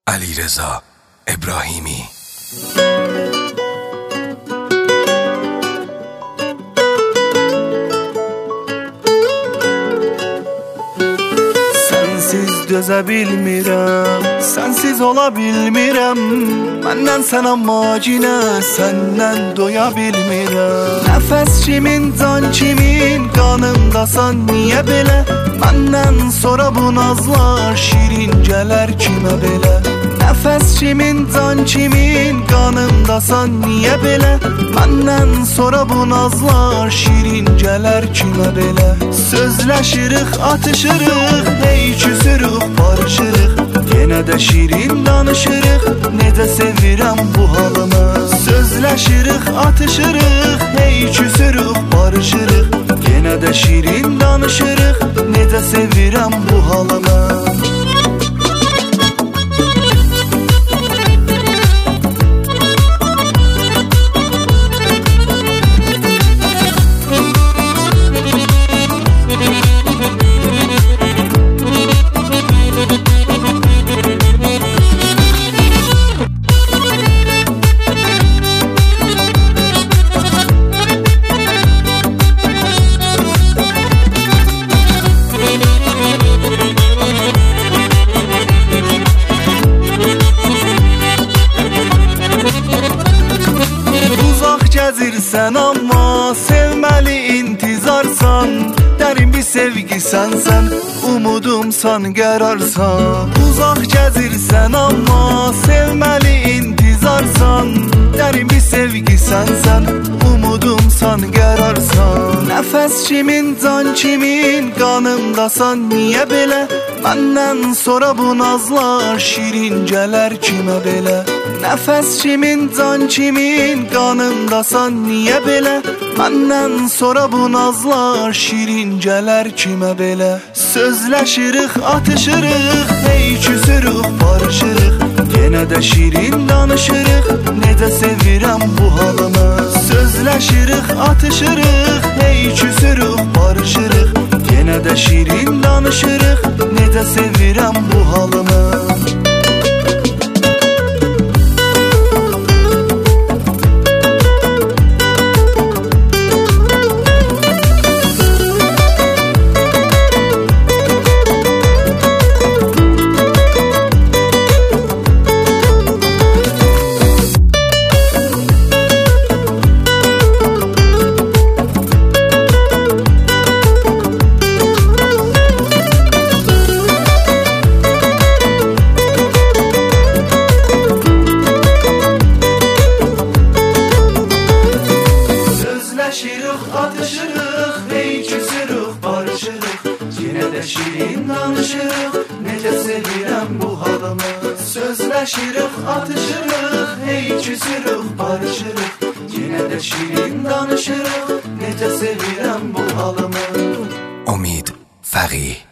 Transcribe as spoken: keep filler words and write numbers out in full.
علیرضا ابراهیمی. Sensiz dözə bilmirəm, sensiz ola bilmirəm. Məndən sən amma cinə, səndən doya bilmirəm. Nəfəs kimin, can kimin, qanımdasan niyə belə? Məndən sonra bu nazlar şirin gələr kimə belə? Nəfəs kimin, can kimin, qanımdasan niyə belə? Məndən sonra bu nazlar şirin gələr kimə belə? Sözləşirik, atışırıq, hey küsürük, barışırıq. Yenə də şirin danışırıq, necə sevirəm bu halımı. Sözləşirik, atışırıq, hey küsürük, barışırıq. Yenə də şirin danışırıq, necə sevirəm bu halımı. Gəzirsən amma sevməli intizarsan. Dərin bir sevgi sənsən, umudumsan, qərarsan. Uzaq gəzirsən amma sevməli intizarsan. Dərin bir sevgi sənsən, umudumsan, qərarsan. Nəfəs kimin, can kimin, qanımdasan niyə belə? Məndən sonra bu nazlar şirin gələr kimə belə? Nəfəs kimin, can kimin, qanımdasan niyə belə? Məndən sonra bu nazlar şirin gələr kimə belə? Sözləşirik, atışırıq, hey küsürük, barışırıq. Yenə də şirin danışırıq, necə sevirəm bu halımı. Sözləşirik, atışırıq, hey küsürük, barışırıq. Yenə də şirin danışırıq, necə sevirəm bu halımı. Atışırıq, hey küsürük, barışırıq. Yenə də şirin danışırıq, necə sevirəm bu halımı. Sözləşirik, atışırıq, hey küsürük, barışırıq. Yenə də şirin danışırıq, necə sevirəm bu halımı. امید فقیه.